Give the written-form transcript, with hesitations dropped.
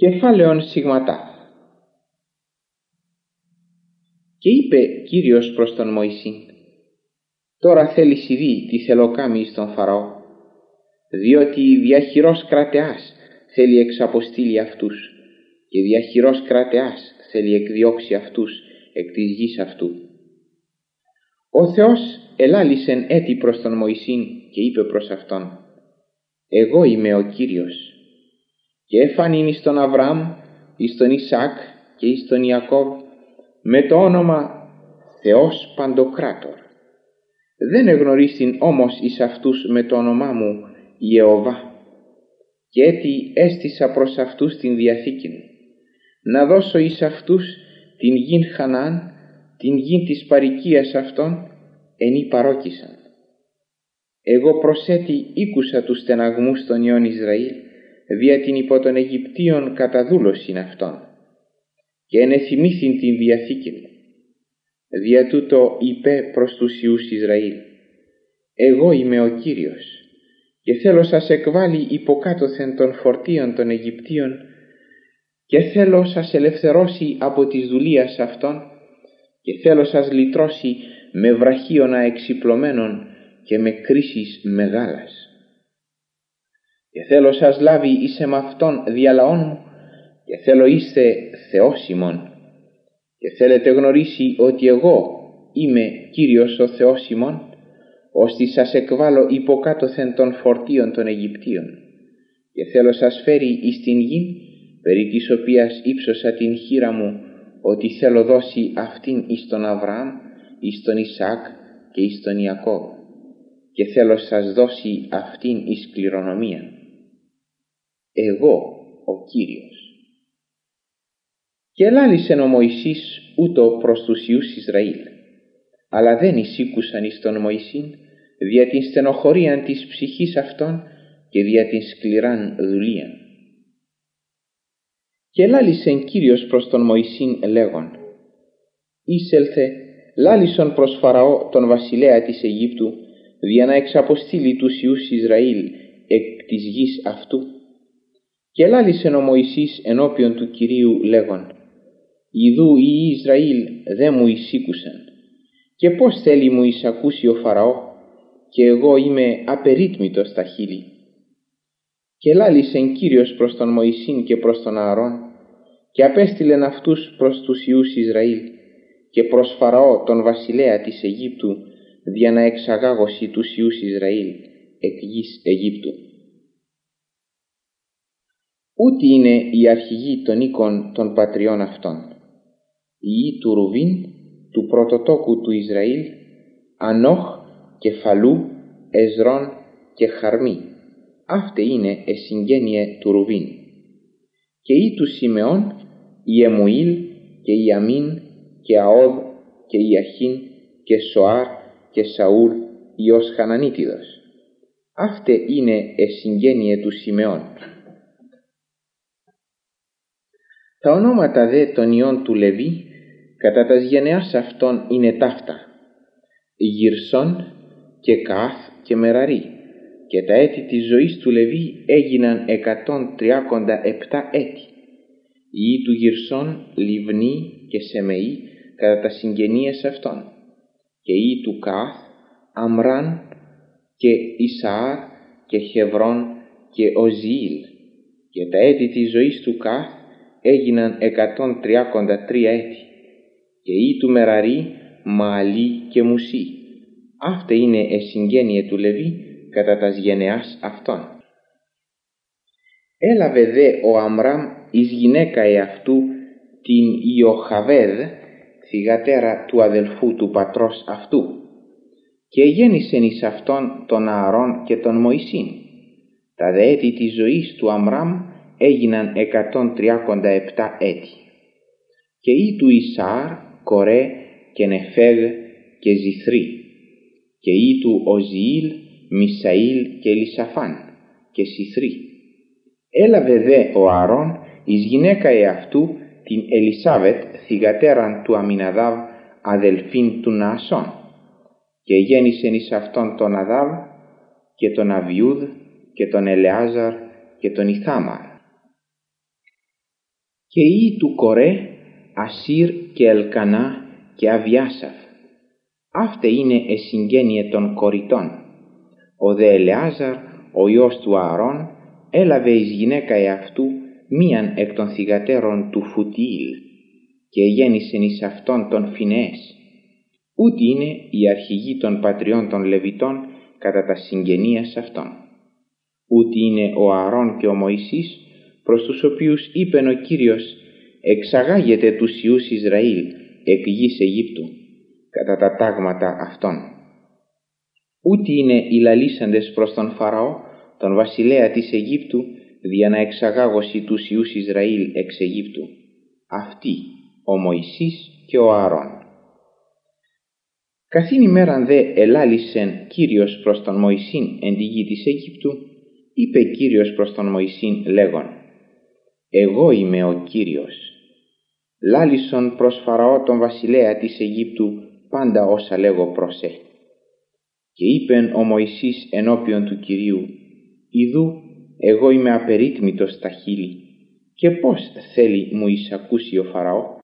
Κεφάλαιον σιγματά. Και είπε Κύριος προς τον Μωυσήν: τώρα θέλεις ειδή τι θέλω κάμεις τον Φαραώ, διότι διαχειρός κρατεάς θέλει εξαποστείλει αυτούς, και διαχειρός κρατεάς θέλει εκδιώξει αυτούς εκ της γης αυτού. Ο Θεός ελάλησεν έτη προς τον Μωυσήν και είπε προς αυτόν: εγώ είμαι ο Κύριος. Και έφανην εις τον Αβραάμ, εις τον Ισαάκ και εις τον Ιακώβ με το όνομα Θεός Παντοκράτορ. Δεν εγνωρίστην όμως εις αυτούς με το όνομά μου Ιεωβά. Και έτι έστησα προς αυτούς την διαθήκη μου, να δώσω εις αυτούς την γην Χαναάν, την γην της παροικίας αυτών, ενή παρόκησαν. Εγώ προσέτι ήκουσα τους στεναγμούς των υιών Ισραήλ, δια την υπό των Αιγυπτίων καταδούλωσιν αυτών, και ενεθυμήθην την διαθήκη μου. Δια τούτο είπε προς τους υιούς Ισραήλ: εγώ είμαι ο Κύριος, και θέλω σας εκβάλει υποκάτωθεν των φορτίων των Αιγυπτίων, και θέλω σας ελευθερώσει από της δουλείας αυτών, και θέλω σας λυτρώσει με βραχίωνα εξυπλωμένων και με κρίσεις μεγάλας. Και θέλω σας λάβει εις εμαυτόν δια λαών μου, και θέλω είστε Θεός ημών, και θέλετε γνωρίσει ότι εγώ είμαι Κύριος ο Θεός ημών, ώστε σας εκβάλω υποκάτωθεν των φορτίων των Αιγυπτίων, και θέλω σας φέρει εις την γη, περί της οποίας ύψωσα την χείρα μου, ότι θέλω δώσει αυτήν εις τον Αβραάμ, εις τον Ισαάκ και εις τον Ιακώβ, και θέλω σας δώσει αυτήν εις κληρονομία. Εγώ ο Κύριος. Και ελάλησεν ο Μωυσής ούτω προς τους υιούς Ισραήλ, αλλά δεν εισήκουσαν εις τον Μωυσήν δια την στενοχωρίαν της ψυχής αυτών και δια την σκληράν δουλείαν. Και ελάλησεν Κύριος προς τον Μωυσήν λέγον: εισέλθε, λάλησον προς Φαραώ τον βασιλέα της Αιγύπτου, δια να εξαποστείλει τους υιούς Ισραήλ εκ της γης αυτού. Και ελάλησεν ο Μωυσής ενώπιον του Κυρίου λέγον: ιδού οι Ισραήλ δε μου εισήκουσαν, και πώς θέλει μου εισακούσει ο Φαραώ, και εγώ είμαι απερίτμητος στα χείλη. Και ελάλησεν Κύριος προς τον Μωυσήν και προς τον Ααρών, και απέστειλεν αυτούς προς τους υιούς Ισραήλ και προς Φαραώ τον βασιλέα της Αιγύπτου, δια να εξαγάγωση τους υιούς Ισραήλ εκ γης Αιγύπτου. Ούτι είναι η αρχηγή των οίκων των πατριών αυτών: η γη του Ρουβήν, του πρωτοτόκου του Ισραήλ, Ανόχ και Φαλού, Εζρών και Χαρμί. Αυτή είναι εσυγγένειε του Ρουβήν. Και η του Σιμεών, η Εμουήλ και η Αμίν και Αόδ και η Αχίν και Σοάρ και Σαούλ Υιός Χανανίτιδος. Αυτή είναι εσυγγένειε του Σιμεών. Τα ονόματα δε των υιών του Λεβί κατά τας γενεάς αυτών είναι ταύτα: Γυρσών και Καάθ και Μεραρί, και τα έτη της ζωής του Λεβί έγιναν 137 έτη. Οι υιοί του Γυρσών Λιβνή και Σεμεή κατά τα συγγενείες αυτών, και οι υιοί του Καάθ Αμράν και Ισαάρ και Χεβρών και Οζιήλ, και τα έτη της ζωής του Καάθ έγιναν 133 έτη. Και οι υιοί του Μεραρί Μααλί και Μουσί. Αυτή είναι εσυγγένειε του Λεβί κατά τας γενεάς αυτών. Έλαβε δε ο Αμράμ εις γυναίκα εαυτού την Ιωχαβέδ, θυγατέρα του αδελφού του πατρός αυτού, και γέννησεν εις αυτόν τον Ααρών και τον Μωυσήν. Τα δε έτη της ζωής του Αμράμ έγιναν 137 έτη. Και οι του Ισαάρ Κορέ και Νεφέγ και Ζηθρή, και οι του Οζιήλ Μισαήλ και Ελισαφάν και Σιθρή. Έλαβε δε ο Ααρών εις γυναίκα εαυτού την Ελισάβετ, θυγατέραν του Αμιναδάβ, αδελφήν του Ναασών, και γέννησεν εις αυτόν τον Αδάβ και τον Αβιούδ και τον Ελεάζαρ και τον Ιθάμαρ. Και οι του Κορέ, Ασύρ και Ελκανά και Αβιάσαφ. Αύτε είναι εσυγγένειε των κοριτών. Ο δε Ελεάζαρ, ο ιός του Ααρών, έλαβε εις γυναίκα εαυτού μίαν εκ των θυγατέρων του Φουτιήλ και γέννησεν εις αυτόν τον Φινεές. Ούτι είναι η αρχηγή των πατριών των Λεβιτών κατά τα συγγενείας αυτών. Ούτι είναι ο Ααρών και ο Μωυσής, προς τους οποίους είπεν ο Κύριος, εξαγάγετε τους ιούς Ισραήλ εκ γης Αιγύπτου, κατά τα τάγματα αυτών. Ούτι είναι οι λαλήσαντες προς τον Φαραώ, τον βασιλέα της Αιγύπτου, δια να εξαγάγωση τους ιούς Ισραήλ εξ Αιγύπτου. Αυτοί, ο Μωυσής και ο Ααρών. Καθήν ημέραν δε ελάλησεν Κύριος προς τον Μωυσήν εν τη γη της Αιγύπτου, είπε Κύριος προς τον Μωυσήν λέγον, εγώ είμαι ο Κύριος. Λάλησον προς Φαραώ τον βασιλέα της Αιγύπτου πάντα όσα λέγω προσέ. Και είπεν ο Μωυσής ενώπιον του Κυρίου, ιδού εγώ είμαι απερίτμητος στα χείλη, και πώς θέλει μου εισακούσει ο Φαραώ?